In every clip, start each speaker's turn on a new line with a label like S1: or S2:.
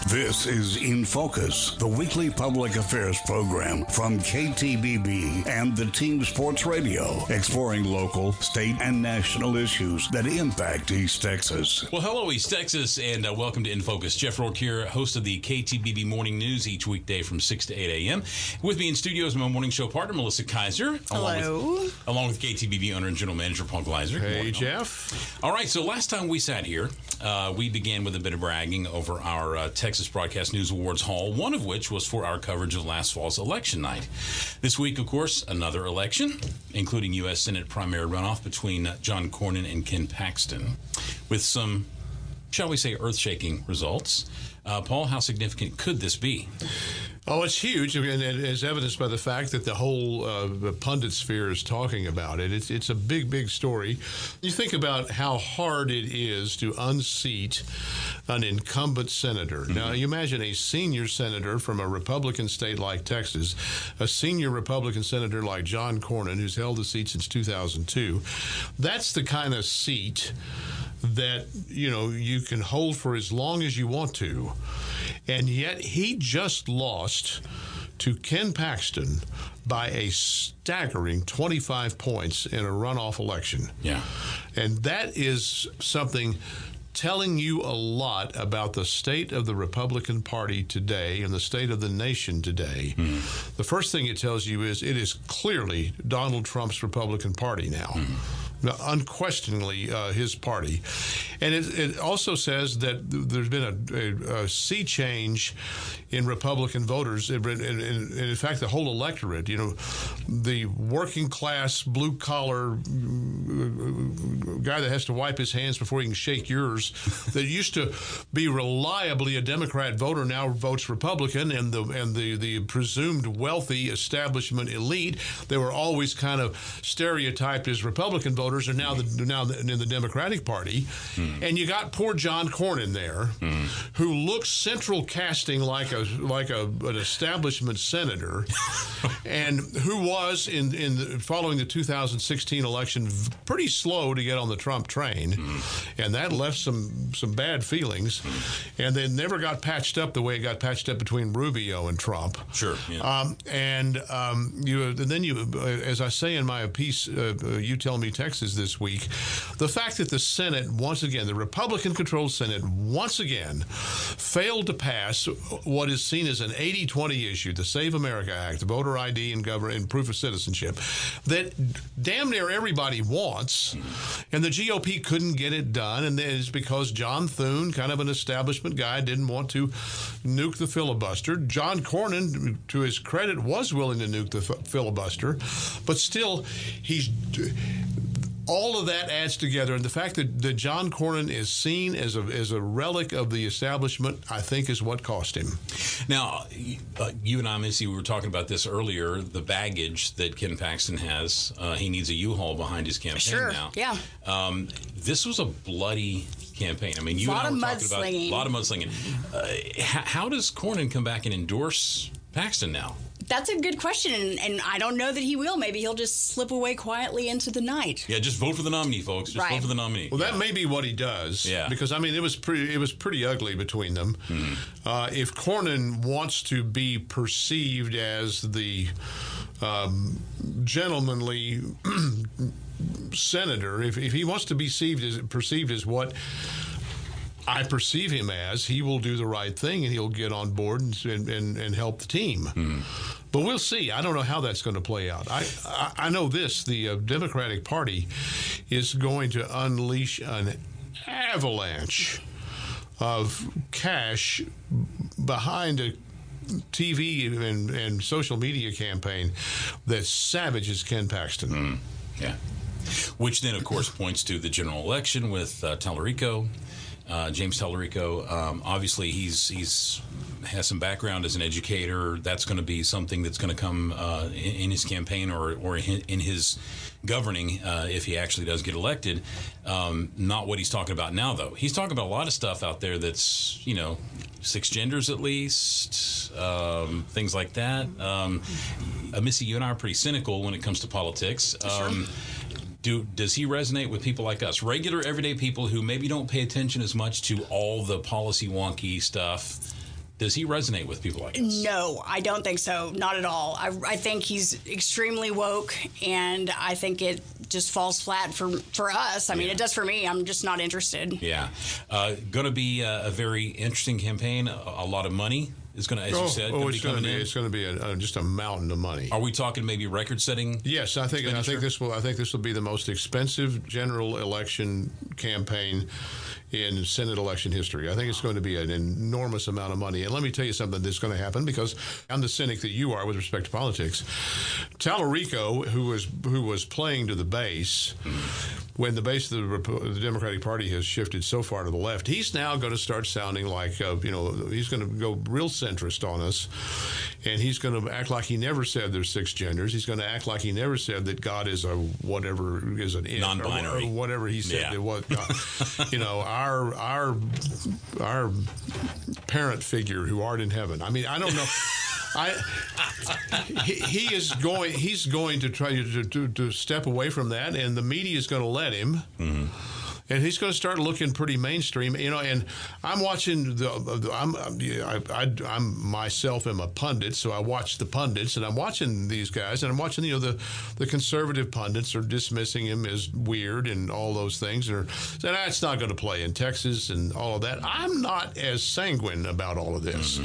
S1: This is In Focus, the weekly public affairs program from KTBB and the Team Sports Radio, exploring local, state, and national issues that impact East Texas.
S2: Well, hello, East Texas, and welcome to In Focus. Jeff Rourke here, host of the KTBB Morning News each weekday from 6 to 8 a.m. With me in studio is my morning show partner, Melissa Kaiser.
S3: Hello.
S2: Along with KTBB owner and general manager, Paul Gleiser.
S4: Hey, Jeff.
S2: All right, so last time we sat here, we began with a bit of bragging over our Texas Broadcast News Awards haul, one of which was for our coverage of last fall's election night. This week, of course, another election, including U.S. Senate primary runoff between John Cornyn and Ken Paxton, with some, shall we say, earth-shaking results. Paul, how significant could this be?
S4: Oh, it's huge, and as evidenced by the fact that the whole pundit sphere is talking about it. It's a big, big story. You think about how hard it is to unseat an incumbent senator. Mm-hmm. Now, you imagine a senior senator from a Republican state like Texas, a senior Republican senator like John Cornyn, who's held the seat since 2002. That's the kind of seat that, you know, you can hold for as long as you want to. And yet he just lost to Ken Paxton by a staggering 25 points in a runoff election.
S2: Yeah.
S4: And that is something telling you a lot about the state of the Republican Party today and the state of the nation today. Mm. The first thing it tells you is it is clearly Donald Trump's Republican Party now. Mm. Unquestionably his party. And it also says that there's been a sea change in Republican voters. In fact, the whole electorate, you know, the working class, blue collar guy that has to wipe his hands before he can shake yours, that used to be reliably a Democrat voter now votes Republican, and the presumed wealthy establishment elite, they were always kind of stereotyped as Republican voters, are now in the Democratic Party. And you got poor John Cornyn there, who looks central casting like an establishment senator, and who was following the 2016 election pretty slow to get on the Trump train, and that left some bad feelings, and they never got patched up the way it got patched up between Rubio and Trump.
S2: Sure. Yeah.
S4: Then as I say in my piece, You Tell Me Texas this week, the fact that the Senate once again, the Republican-controlled Senate once again, failed to pass what is seen as an 80-20 issue, the Save America Act, the voter ID and proof of citizenship, that damn near everybody wants, and the GOP couldn't get it done, and it's because John Thune, kind of an establishment guy, didn't want to nuke the filibuster. John Cornyn, to his credit, was willing to nuke the filibuster, but still, all of that adds together, and the fact that John Cornyn is seen as a relic of the establishment, I think, is what cost him.
S2: Now, you and I, Missy, we were talking about this earlier, the baggage that Ken Paxton has. He needs a U-Haul behind his campaign now.
S3: Yeah.
S2: This was a bloody campaign. I mean, you and I were talking about a lot of mudslinging. How does Cornyn come back and endorse Paxton now?
S3: That's a good question, and I don't know that he will. Maybe he'll just slip away quietly into the night.
S2: Yeah, just vote for the nominee, folks. Just vote for the nominee.
S4: Well, that may be what he does.
S2: Yeah. Because,
S4: I mean, it was pretty ugly between them. Mm-hmm. If Cornyn wants to be perceived as the gentlemanly senator, if he wants to be perceived as what I perceive him as, he will do the right thing and he'll get on board and help the team. But we'll see. I don't know how that's going to play out. I know this. The Democratic Party is going to unleash an avalanche of cash behind a TV and social media campaign that savages Ken Paxton.
S2: Yeah. Which then, of course, points to the general election with Tallarico. James Tallarico, obviously he's has some background as an educator. That's going to be something that's going to come in his campaign or in his governing if he actually does get elected. Not what he's talking about now, though. He's talking about a lot of stuff out there that's, you know, 6 genders at least, things like that. Missy, you and I are pretty cynical when it comes to politics. Does he resonate with people like us, regular, everyday people who maybe don't pay attention as much to all the policy wonky stuff Does he resonate with people like us?
S3: No, I don't think so. Not at all. I think he's extremely woke, and I think it just falls flat for us. I mean, it does for me. I'm just not interested.
S2: Yeah. Going to be a very interesting campaign. A lot of money is going to, as you said,
S4: it's going to be just a mountain of money.
S2: Are we talking maybe record-setting?
S4: Yes, I think this will be the most expensive general election campaign in Senate election history. I think it's going to be an enormous amount of money. And let me tell you something that's going to happen, because I'm the cynic that you are with respect to politics. Tallarico, who was playing to the base, when the base of the Democratic Party has shifted so far to the left, he's now going to start sounding like, he's going to go real centrist on us. And he's going to act like he never said there's 6 genders. He's going to act like he never said that God is a whatever, is an it,
S2: non-binary,
S4: or whatever he said. It was, our parent figure who art in heaven. I mean, I don't know. He's going to try to step away from that, and the media is going to let him. Mm-hmm. And he's going to start looking pretty mainstream, And I'm watching I'm myself am a pundit, so I watch the pundits, and I'm watching these guys, and I'm watching the conservative pundits are dismissing him as weird and all those things, and are saying it's not going to play in Texas and all of that. I'm not as sanguine about all of this.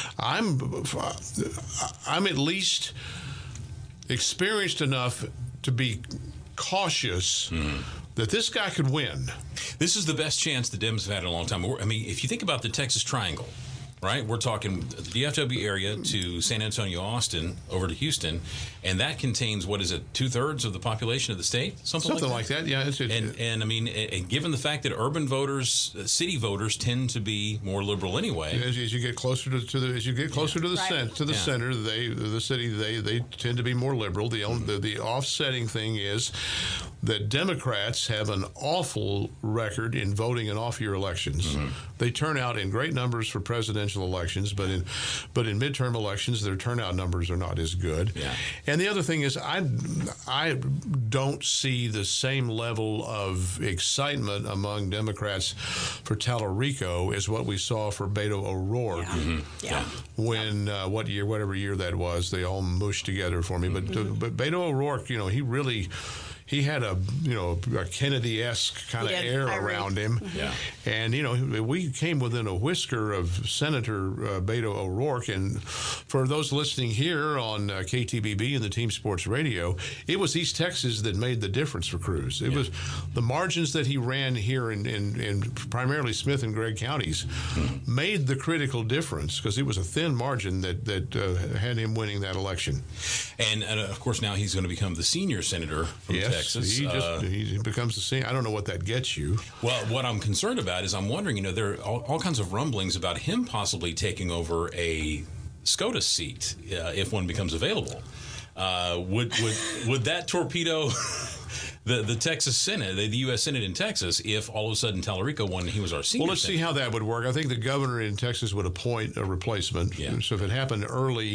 S4: Mm-hmm. I'm at least experienced enough to be cautious. Mm-hmm. That this guy could win.
S2: This is the best chance the Dems have had in a long time. I mean, if you think about the Texas Triangle, right? We're talking the DFW area to San Antonio, Austin, over to Houston, and that contains, what is it, 2/3 of the population of the state? Something like that.
S4: Yeah.
S2: And I mean, and given the fact that urban voters, city voters, tend to be more liberal anyway.
S4: As you get closer to the center, the city they tend to be more liberal. The offsetting thing is that Democrats have an awful record in voting in off-year elections. Mm-hmm. They turn out in great numbers for presidential elections, but in midterm elections, their turnout numbers are not as good. Yeah. And the other thing is, I don't see the same level of excitement among Democrats for Tallarico as what we saw for Beto O'Rourke. Yeah. Mm-hmm. Yeah. When whatever year that was, they all mushed together for me. Mm-hmm. But Beto O'Rourke, he had a Kennedy-esque kind of air around him. Yeah. And, we came within a whisker of Senator Beto O'Rourke. And for those listening here on KTBB and the Team Sports Radio, it was East Texas that made the difference for Cruz. It was the margins that he ran here in primarily Smith and Gregg counties made the critical difference, because it was a thin margin that had him winning that election.
S2: And of course, now he's going to become the senior senator from Texas.
S4: He becomes the senior. I don't know what that gets you.
S2: Well, what I'm concerned about is I'm wondering, there are all kinds of rumblings about him possibly taking over a SCOTUS seat if one becomes available. Would that torpedo the Texas Senate, the U.S. Senate in Texas, if all of a sudden Tallarico won and he was our senior?
S4: Well, let's see how that would work. I think the governor in Texas would appoint a replacement. Yeah. So if it happened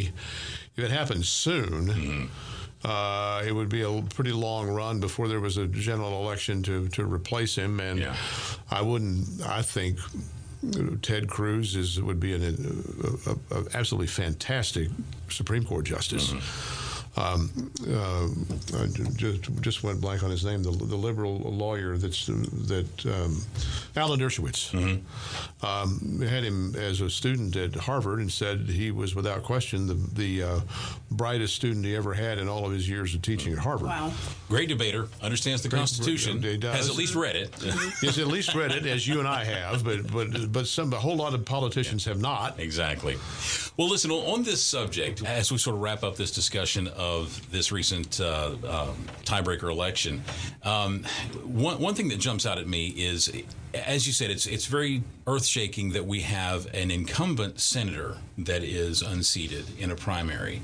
S4: soon. Mm-hmm. It would be a pretty long run before there was a general election to replace him, and I think Ted Cruz would be an absolutely fantastic Supreme Court justice. Mm-hmm. I just went blank on his name. The liberal lawyer Alan Dershowitz. Mm-hmm. Had him as a student at Harvard and said he was without question the brightest student he ever had in all of his years of teaching at Harvard.
S3: Wow!
S2: Great debater, understands the Constitution, has at least read it.
S4: He's at least read it, as you and I have, but a whole lot of politicians have not.
S2: Exactly. Well, listen, on this subject, as we sort of wrap up this discussion of this recent tiebreaker election, one thing that jumps out at me is, as you said, it's very earth-shaking that we have an incumbent senator that is unseated in a primary.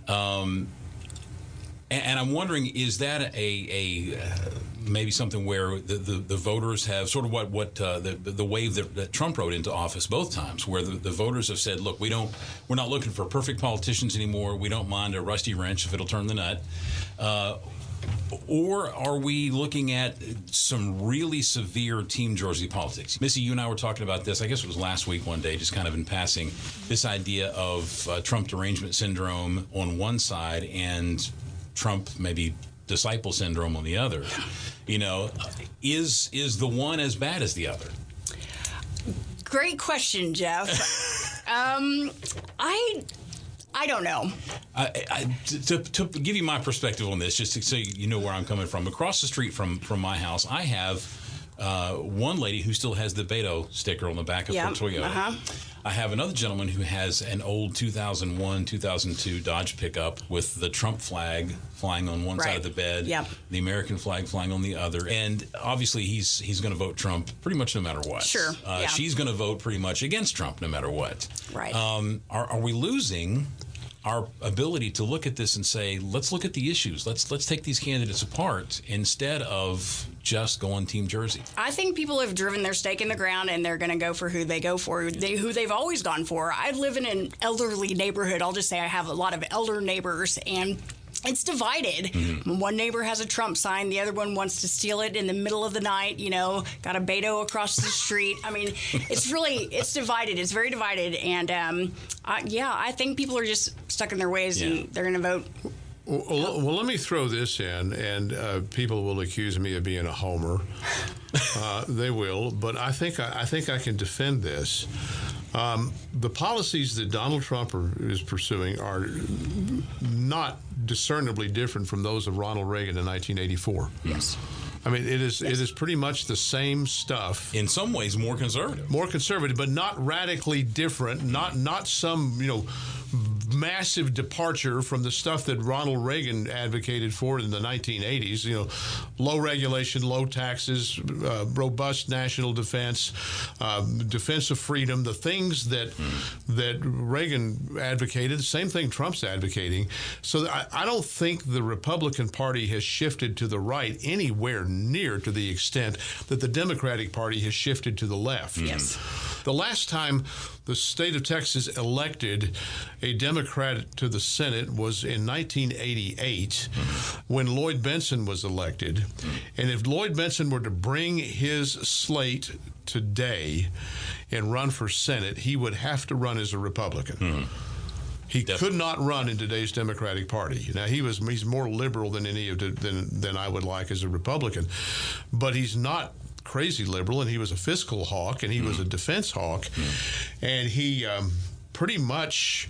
S2: And I'm wondering, is that a maybe something where the voters have sort of what the wave that Trump rode into office both times, where the voters have said, look, we're not looking for perfect politicians anymore. We don't mind a rusty wrench if it'll turn the nut. Or are we looking at some really severe Team Jersey politics? Missy, you and I were talking about this, I guess it was last week one day, just kind of in passing, this idea of Trump derangement syndrome on one side and Trump maybe disciple syndrome on the other. You know, is the one as bad as the other?
S3: Great question, Jeff. I don't know.
S2: To give you my perspective on this, just so you know where I'm coming from, across the street from my house, I have one lady who still has the Beto sticker on the back of her Toyota. Uh-huh. I have another gentleman who has an old 2001, 2002 Dodge pickup with the Trump flag flying on one side of the bed, the American flag flying on the other. And obviously he's going to vote Trump pretty much no matter what.
S3: Sure.
S2: She's going to vote pretty much against Trump no matter what.
S3: Right.
S2: Are we losing our ability to look at this and say, let's look at the issues. Let's take these candidates apart instead of just going Team Jersey?
S3: I think people have driven their stake in the ground and they're going to go for who they go for, who they've always gone for. I live in an elderly neighborhood. I'll just say I have a lot of elder neighbors, and it's divided. Mm-hmm. One neighbor has a Trump sign. The other one wants to steal it in the middle of the night. You know, got a Beto across the street. I mean, it's divided. It's very divided. And, I think people are just stuck in their ways and they're going to vote.
S4: Well, let me throw this in, and people will accuse me of being a homer. They will, but I think I can defend this. The policies that Donald Trump is pursuing are not discernibly different from those of Ronald Reagan in 1984.
S2: Yes.
S4: I mean, it is pretty much the same stuff.
S2: In some ways, more conservative, but not radically different. Not some massive departure from the stuff that Ronald Reagan advocated for in the 1980s. Low regulation, low taxes, robust national defense, defense of freedom. The things that Reagan advocated, the same thing Trump's advocating. So I don't think the Republican Party has shifted to the right anywhere near to the extent that the Democratic Party has shifted to the left.
S3: Yes.
S4: The last time the state of Texas elected a Democrat to the Senate was in 1988 when Lloyd Bentsen was elected. And if Lloyd Bentsen were to bring his slate today and run for Senate, he would have to run as a Republican. He could not run in today's Democratic Party. Now he's more liberal than than I would like as a Republican, but he's not crazy liberal, and he was a fiscal hawk, and he was a defense hawk, and he pretty much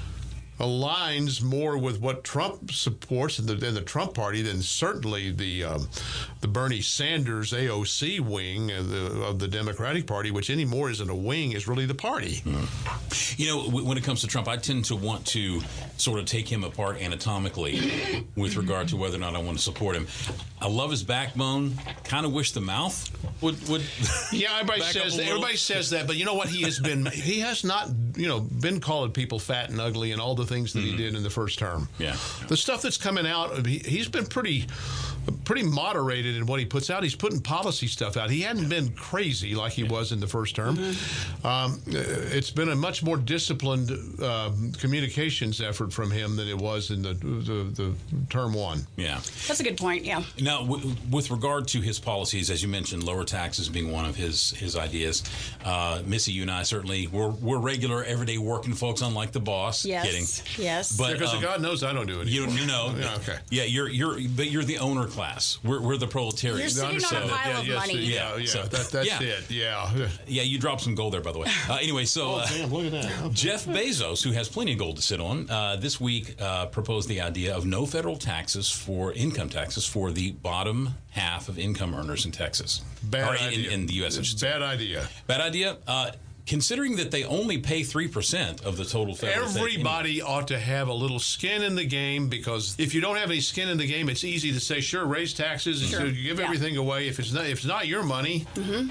S4: aligns more with what Trump supports in the Trump party than certainly the Bernie Sanders AOC wing of the Democratic Party, which anymore isn't a wing, is really the party.
S2: When it comes to Trump, I tend to want to sort of take him apart anatomically with regard to whether or not I want to support him. I love his backbone. Kind of wish the mouth would.
S4: Yeah, everybody says that, but you know what? He has not been calling people fat and ugly and all the things that he did in the first term.
S2: Yeah.
S4: The stuff that's coming out, he's been pretty moderated in what he puts out. He's putting policy stuff out. He hadn't been crazy like he was in the first term. It's been a much more disciplined communications effort from him than it was in the term one.
S2: Yeah.
S3: That's a good point, yeah.
S2: Now, with regard to his policies, as you mentioned, lower taxes being one of his ideas. Missy, you and I certainly, we're regular, everyday working folks, unlike the boss.
S3: Yes.
S2: Kidding.
S3: Yes.
S2: But
S4: because God knows I don't do it.
S2: You know.
S4: Yeah, okay.
S2: Yeah, you're the owner class. We're the proletariat.
S3: You're sitting on a pile of money.
S4: Yeah. That's it. Yeah.
S2: Yeah, you dropped some gold there, by the way. Anyway, so
S4: damn, look at that. Okay.
S2: Jeff Bezos, who has plenty of gold to sit on, this week proposed the idea of no federal taxes for income taxes for the bottom half of income earners in Texas.
S4: Bad idea.
S2: In the U.S.
S4: Bad idea.
S2: Bad idea. Considering that they only pay 3% of the total federal
S4: everybody ought to have a little skin in the game, because if you don't have any skin in the game, it's easy to say, sure, raise taxes and give everything away. If it's not your money,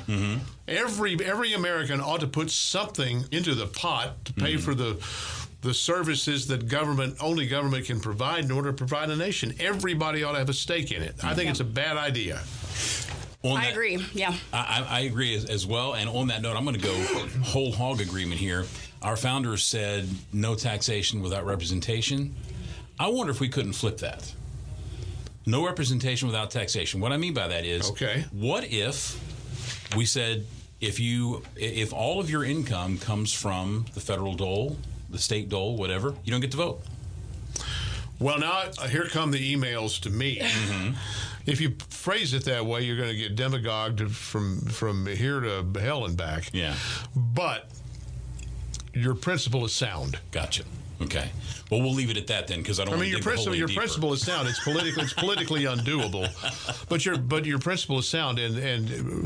S4: every American ought to put something into the pot to pay for the services that only government can provide in order to provide a nation. Everybody ought to have a stake in it. I think it's a bad idea.
S3: I agree, yeah.
S2: I agree as well. And on that note, I'm going to go whole hog agreement here. Our founders said no taxation without representation. I wonder if we couldn't flip that. No representation without taxation. What I mean by that is, what if we said, if all of your income comes from the federal dole, the state dole, whatever, you don't get to vote?
S4: Well, now here come the emails to me. Mm-hmm. If you phrase it that way, you're going to get demagogued from here to hell and back.
S2: Yeah.
S4: But your principle is sound.
S2: Gotcha. Okay. Well, we'll leave it at that then, because I don't.
S4: Your principle is sound. It's politically undoable, but your principle is sound, and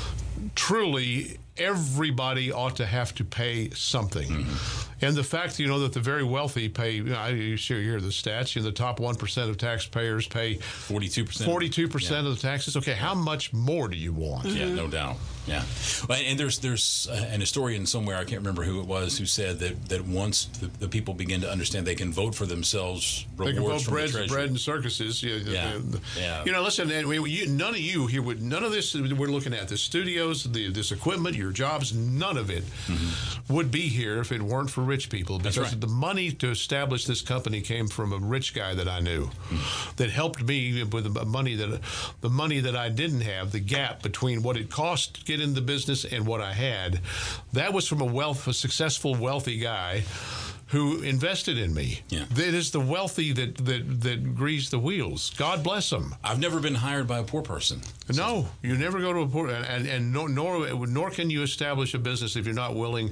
S4: truly everybody ought to have to pay something. Mm-hmm. And the fact, that the very wealthy pay, you hear the stats, the top 1% of taxpayers pay
S2: 42%.
S4: 42% of the taxes. Okay, how much more do you want?
S2: Yeah, no doubt. Yeah. And there's an historian somewhere, I can't remember who it was, who said that once the people begin to understand they can vote for themselves, rewards from the treasury.
S4: Bread and circuses.
S2: Yeah.
S4: Listen, none of you here, none of this we're looking at, the studios, this equipment, your jobs, none of it would be here if it weren't for rich people, because the money to establish this company came from a rich guy that I knew that helped me with the money that I didn't have, the gap between what it cost to get in the business and what I had. That was from a successful, wealthy guy who invested in me.
S2: Yeah.
S4: It is the wealthy that grease the wheels. God bless them.
S2: I've never been hired by a poor person.
S4: No, you never go to a poor, and nor can you establish a business if you're not willing,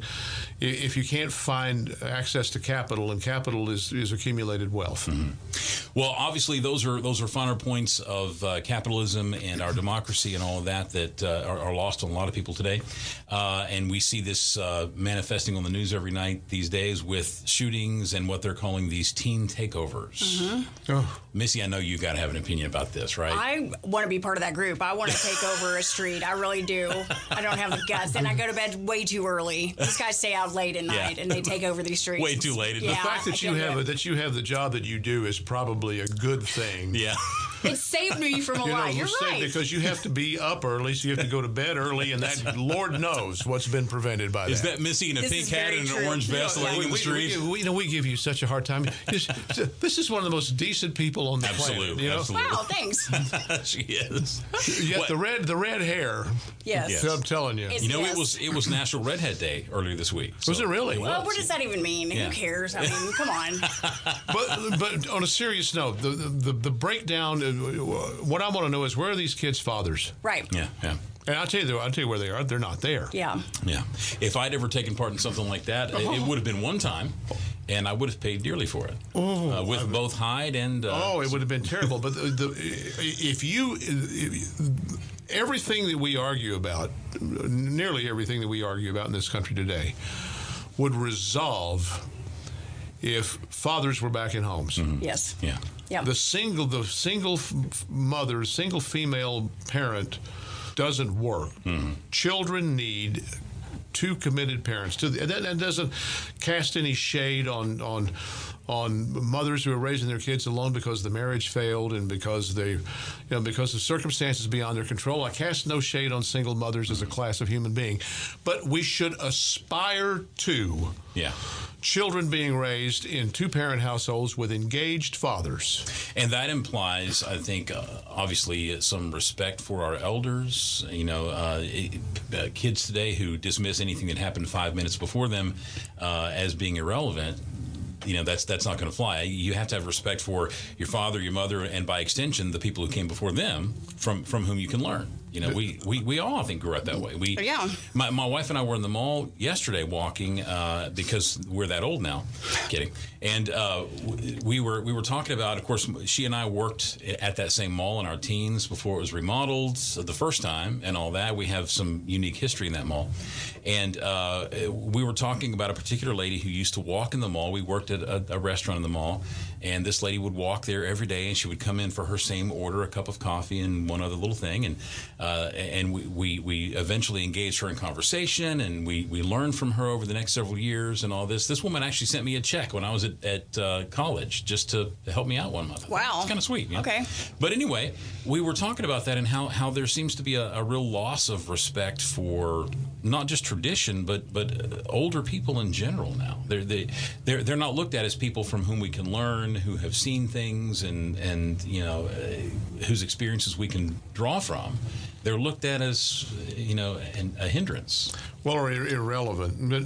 S4: if you can't find access to capital, and capital is accumulated wealth.
S2: Mm-hmm. Well, obviously those are finer points of capitalism and our democracy and all of that are lost on a lot of people today, and we see this manifesting on the news every night these days with shootings and what they're calling these teen takeovers.
S3: Mm-hmm.
S4: Oh.
S2: Missy, I know you got to have an opinion about this, right?
S3: I want to be part of that group. I want to take over a street. I really do. I don't have the guts, and I go to bed way too early. These guys stay out late at night, and they take over these streets.
S2: Way too late.
S3: Yeah,
S4: the fact that you have the job that you do is probably a good thing.
S2: Yeah.
S3: It saved me from a lot. You're right.
S4: Because you have to be up early, so you have to go to bed early, and that Lord knows what's been prevented by that.
S2: Is that Missy in a pink hat and an orange vest laying in the street?
S4: We give you such a hard time. This is one of the most decent people on the planet.
S2: Absolutely.
S3: Wow, thanks.
S2: She is.
S4: Yet the red hair.
S3: Yes.
S4: I'm telling you.
S2: It was National Redhead Day earlier this week.
S4: Was it really?
S3: Well, what does that even mean?
S2: Yeah.
S3: Who cares? I mean, come on.
S4: But on a serious note, the breakdown. What I want to know is, where are these kids' fathers?
S3: Right.
S2: Yeah.
S4: And I'll tell you where they are. They're not there.
S3: Yeah.
S2: If I'd ever taken part in something like that, it would have been one time, and I would have paid dearly for it. With both hide and.
S4: It would have been terrible. But everything that we argue about, nearly everything that we argue about in this country today, would resolve if fathers were back in homes.
S3: Mm-hmm. Yes.
S2: Yeah.
S4: The single mother, single female parent doesn't work. Mm-hmm. Children need two committed parents. That doesn't cast any shade on mothers who are raising their kids alone because the marriage failed and because because of circumstances beyond their control. I cast no shade on single mothers as a class of human being, but we should aspire to children being raised in two-parent households with engaged fathers.
S2: And that implies, I think, obviously, some respect for our elders. Kids today who dismiss anything that happened 5 minutes before them as being irrelevant. That's not going to fly. You have to have respect for your father, your mother, and by extension, the people who came before them, from whom you can learn. We all, I think, grew up that way. My wife and I were in the mall yesterday walking because we're that old now. Kidding. And we were talking about, of course, she and I worked at that same mall in our teens before it was remodeled the first time and all that. We have some unique history in that mall. And we were talking about a particular lady who used to walk in the mall. We worked at a restaurant in the mall, and this lady would walk there every day, and she would come in for her same order, a cup of coffee and one other little thing. And we eventually engaged her in conversation, and we learned from her over the next several years and all this. This woman actually sent me a check when I was at college just to help me out one month.
S3: Wow.
S2: It's kind of sweet.
S3: Okay.
S2: But anyway, we were talking about that and how there seems to be a real loss of respect for not just tradition, but older people in general now. They're not looked at as people from whom we can learn, who have seen things, and whose experiences we can draw from. They're looked at as a hindrance.
S4: Well, or irrelevant. But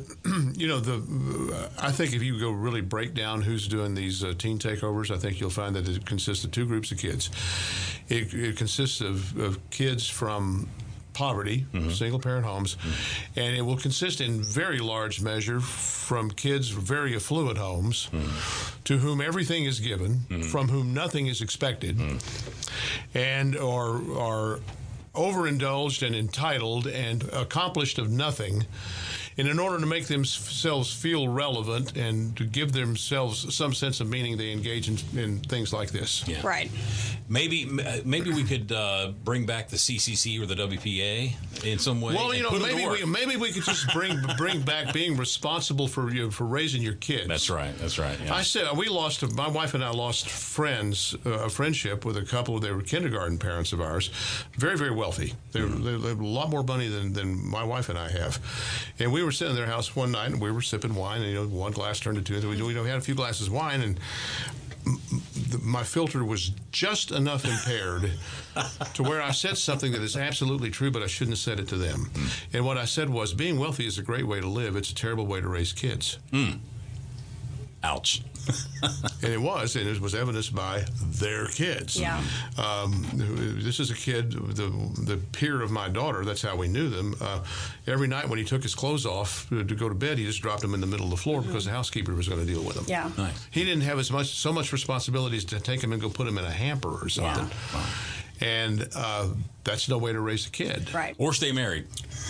S4: I think if you go really break down who's doing these teen takeovers, I think you'll find that it consists of two groups of kids. It consists of kids from poverty, single-parent homes, and it will consist in very large measure from kids very affluent homes to whom everything is given, from whom nothing is expected, and are overindulged and entitled and accomplished of nothing. And in order to make themselves feel relevant and to give themselves some sense of meaning, they engage in things like this.
S2: Yeah.
S3: Right.
S2: Maybe we could bring back the CCC or the WPA in some way.
S4: Well, maybe we could just bring back being responsible for raising your kids.
S2: That's right. Yeah.
S4: I said my wife and I lost a friendship with a couple. They were kindergarten parents of ours, very, very wealthy. They have a lot more money than my wife and I have, and we were sitting in their house one night and we were sipping wine, and one glass turned to two, and we had a few glasses of wine, and my filter was just enough impaired to where I said something that is absolutely true, but I shouldn't have said it to them. And what I said was, being wealthy is a great way to live. It's a terrible way to raise kids.
S2: Ouch.
S4: And it was evidenced by their kids.
S3: Yeah.
S4: This is a kid, the peer of my daughter. That's how we knew them. Every night when he took his clothes off to go to bed, he just dropped them in the middle of the floor because the housekeeper was going to deal with them.
S3: Yeah.
S2: Nice.
S4: He didn't have so much responsibilities to take him and go put him in a hamper or something.
S2: Wow.
S4: And that's no way to raise a kid.
S3: Right.
S2: Or stay married.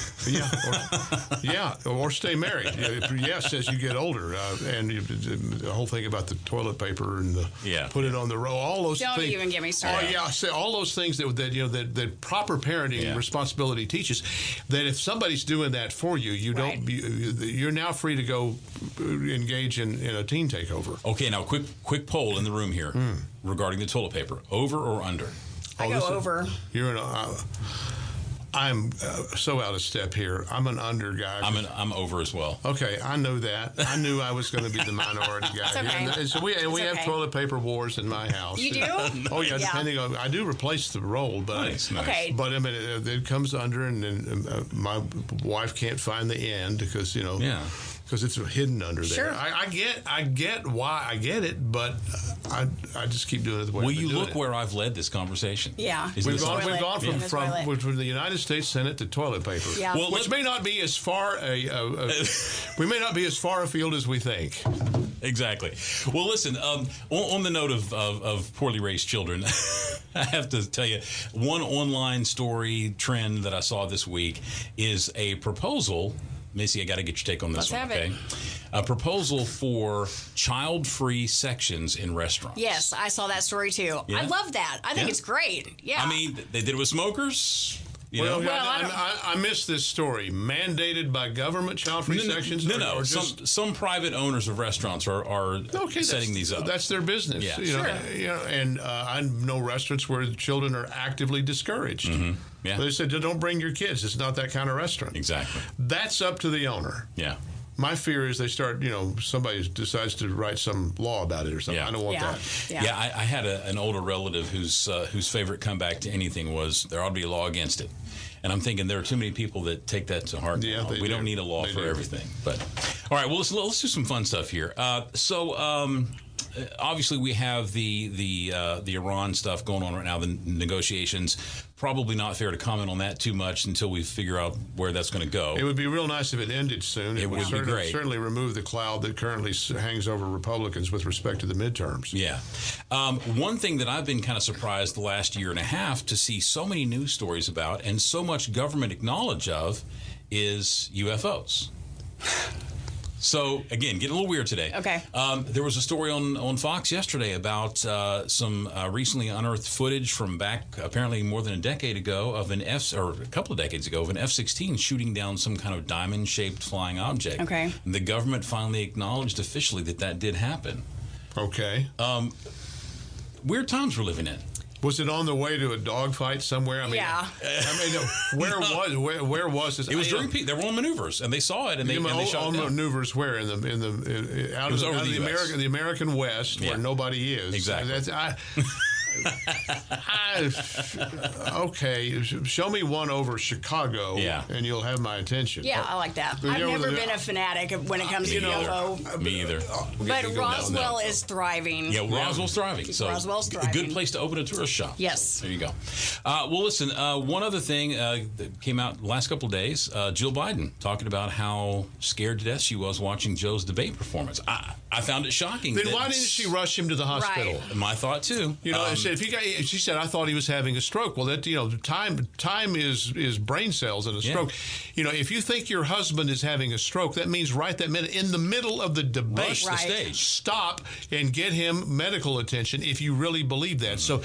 S4: Or stay married. Yes, as you get older, and the whole thing about the toilet paper and put it on the row, all those things.
S3: Don't even get me started.
S4: Oh yeah, so all those things that proper parenting responsibility teaches. That if somebody's doing that for you, you're now free to go engage in a teen takeover.
S2: Okay, now quick poll in the room here regarding the toilet paper: over or under?
S3: I go over.
S4: I'm so out of step here. I'm an under guy.
S2: I'm over as well.
S4: Okay, I know that. I knew I was going to be the minority guy.
S3: It's okay.
S4: And so we have toilet paper wars in my house.
S3: You do?
S4: Oh yeah, depending on. I do replace the roll, but
S2: nice.
S3: Okay.
S4: But I mean, it comes under, and then my wife can't find the end because because it's hidden under there.
S3: Sure.
S4: I get why I get it, but I just keep doing it the way.
S2: Will you look where I've led this conversation?
S3: Yeah.
S4: We've gone from the United States Senate to toilet paper.
S3: Yeah.
S2: Well,
S4: which may not be as far we may not be as far afield as we think.
S2: Exactly. Well, listen. On the note of poorly raised children, I have to tell you one online story trend that I saw this week is a proposal. Missy, I got to get your take on this one, okay? A proposal for child-free sections in restaurants.
S3: Yes, I saw that story too.
S2: Yeah.
S3: I love that. I think it's great. Yeah.
S2: I mean, they did it with smokers.
S4: I missed this story. Mandated by government child-free sections?
S2: No. Some private owners of restaurants are setting these up.
S4: That's their business.
S2: Yeah.
S4: And I know restaurants where the children are actively discouraged.
S2: Mm-hmm. Yeah.
S4: They said, don't bring your kids. It's not that kind of restaurant.
S2: Exactly.
S4: That's up to the owner.
S2: Yeah.
S4: My fear is they start, somebody decides to write some law about it or something.
S2: Yeah.
S4: I don't want that.
S2: Yeah, I had an older relative whose favorite comeback to anything was there ought to be a law against it. And I'm thinking there are too many people that take that to heart.
S4: Yeah,
S2: we don't need a law for everything. But all right, well, let's do some fun stuff here. Obviously, we have the Iran stuff going on right now, the negotiations. Probably not fair to comment on that too much until we figure out where that's going to go.
S4: It would be real nice if it ended soon.
S2: It would be great.
S4: Certainly remove the cloud that currently hangs over Republicans with respect to the midterms.
S2: Yeah. One thing that I've been kind of surprised the last year and a half to see so many news stories about and so much government acknowledge of is UFOs. So, again, getting a little weird today.
S3: Okay.
S2: There was a story on Fox yesterday about some recently unearthed footage from back apparently more than a decade ago of a couple of decades ago of an F-16 shooting down some kind of diamond-shaped flying object.
S3: Okay.
S2: And the government finally acknowledged officially that did happen.
S4: Okay.
S2: Weird times we're living in.
S4: Was it on the way to a dogfight somewhere? I mean,
S3: Yeah.
S4: Where was this?
S2: It was during peak. They were on maneuvers, and they saw it, and they shot it down.
S4: Maneuvers where out of the American West, where nobody is.
S2: Exactly.
S4: Okay, show me one over Chicago, and you'll have my attention.
S3: Yeah, I like that. I've never been a fanatic when it comes to UFO.
S2: Me either.
S3: But Roswell is thriving.
S2: Yeah, Roswell's thriving. So
S3: Roswell's thriving.
S2: A good place to open a tourist shop.
S3: Yes.
S2: There you go. Well, listen, one other thing that came out last couple of days, Jill Biden talking about how scared to death she was watching Joe's debate performance. I found it shocking.
S4: Then why didn't she rush him to the hospital?
S3: Right.
S2: My thought, too.
S4: She said, I thought he was having a stroke. Well, that time is brain cells in a stroke. If you think your husband is having a stroke, that means right that minute, in the middle of the debate,
S2: rush the stage.
S4: Stop and get him medical attention if you really believe that. So,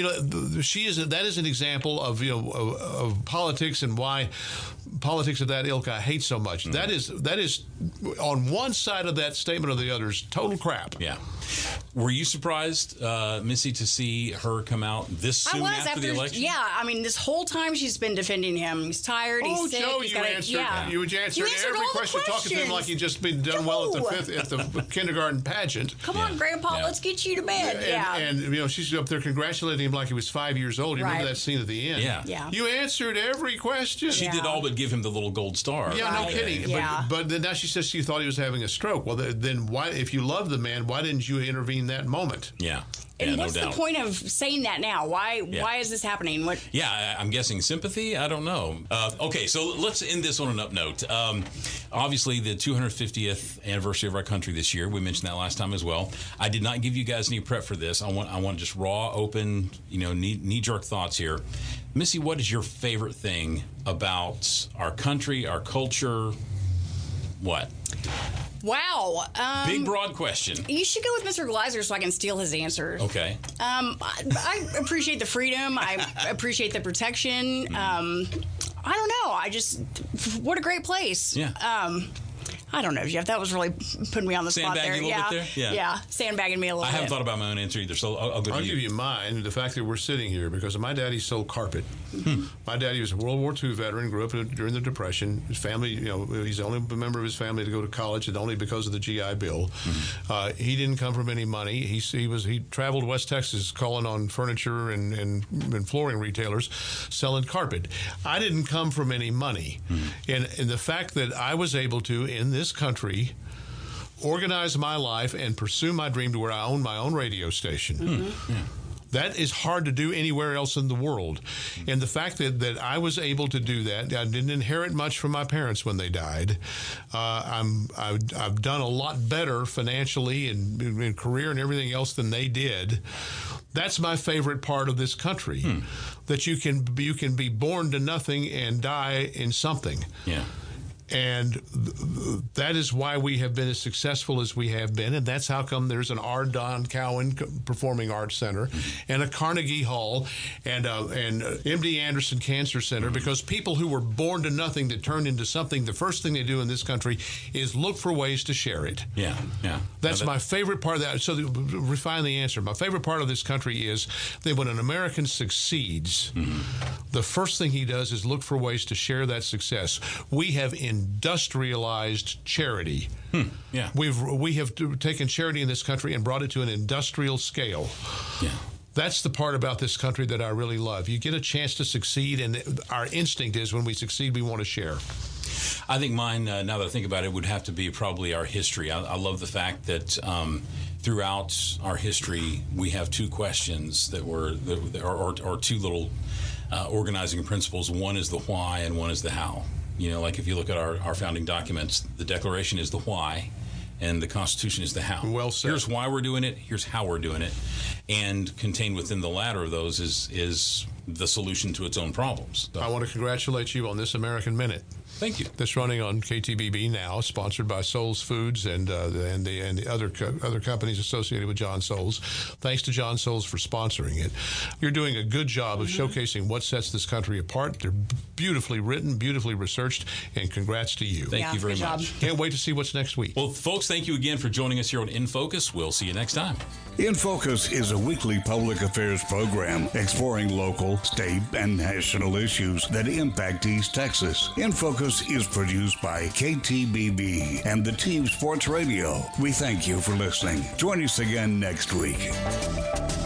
S4: that is an example of of politics and why politics of that ilk I hate so much. That is on one side of that statement or the other is total crap.
S2: Yeah. Were you surprised, Missy, to see her come out this soon after the election?
S3: Yeah, I mean, this whole time she's been defending him. He's tired. He's sick.
S4: Joe,
S3: you
S4: answered every question, talking to him like he'd just been done well at the kindergarten pageant.
S3: Come on, Grandpa, let's get you to bed.
S4: And she's up there congratulating him like he was 5 years old. You remember that scene at the end?
S3: Yeah.
S4: You answered every question.
S2: She did all but give him the little gold star.
S4: Yeah, no kidding.
S3: Yeah.
S4: But then now she says she thought he was having a stroke. Well, then why, if you love the man, why didn't you intervene that moment?
S2: Yeah.
S3: And what's the point of saying that now? Why is this happening?
S2: I'm guessing sympathy. I don't know. Okay, so let's end this on an up note. Obviously, the 250th anniversary of our country this year. We mentioned that last time as well. I did not give you guys any prep for this. I want just raw, open, knee-jerk thoughts here. Missy, what is your favorite thing about our country, our culture? What?
S3: Wow.
S2: Big, broad question.
S3: You should go with Mr. Gleiser so I can steal his answers.
S2: Okay.
S3: I appreciate the freedom. I appreciate the protection. I don't know. What a great place.
S2: Yeah.
S3: I don't know, Jeff. That was really putting me on the spot there.
S2: Sandbagging a little bit there?
S3: Yeah, sandbagging me a little bit.
S2: I haven't thought about my own answer either, so I'll
S4: give you mine. The fact that we're sitting here because my daddy sold carpet. My daddy was a World War II veteran, grew up during the Depression. His family, he's the only member of his family to go to college, and only because of the GI Bill. He didn't come from any money. He traveled West Texas calling on furniture and flooring retailers selling carpet. I didn't come from any money. And the fact that I was able to, in this country, organize my life and pursue my dream to where I own my own radio station. That is hard to do anywhere else in the world. And the fact that I was able to do that, I didn't inherit much from my parents when they died. I've done a lot better financially and in career and everything else than they did. That's my favorite part of this country, that you can be born to nothing and die in something.
S2: Yeah.
S4: And that is why we have been as successful as we have been. And that's how come there's an R. Don Cowan Performing Arts Center and a Carnegie Hall and MD Anderson Cancer Center, because people who were born to nothing that turned into something, the first thing they do in this country is look for ways to share it.
S2: Yeah.
S4: That's my favorite part of that. So refine the answer. My favorite part of this country is that when an American succeeds, the first thing he does is look for ways to share that success. We have industrialized charity.
S2: Yeah.
S4: We have taken charity in this country and brought it to an industrial scale.
S2: Yeah.
S4: That's the part about this country that I really love. You get a chance to succeed, and our instinct is when we succeed, we want to share.
S2: I think mine, now that I think about it, would have to be probably our history. I love the fact that throughout our history, we have two questions that were, or two little organizing principles. One is the why and one is the how. Like if you look at our founding documents, the Declaration is the why, and the Constitution is the how.
S4: Well said.
S2: Here's why we're doing it. Here's how we're doing it. And contained within the latter of those is the solution to its own problems. So.
S4: I want to congratulate you on this American Minute.
S2: Thank you.
S4: That's running on KTBB now, sponsored by Souls Foods and the other companies associated with John Souls. Thanks to John Souls for sponsoring it. You're doing a good job of showcasing what sets this country apart. They're beautifully written, beautifully researched, and congrats to you.
S2: Thank you very much.
S4: Can't wait to see what's next week.
S2: Well, folks, thank you again for joining us here on In Focus. We'll see you next time.
S1: In Focus is a weekly public affairs program exploring local, state, and national issues that impact East Texas. In Focus is produced by KTBB and the Team Sports Radio. We thank you for listening. Join us again next week.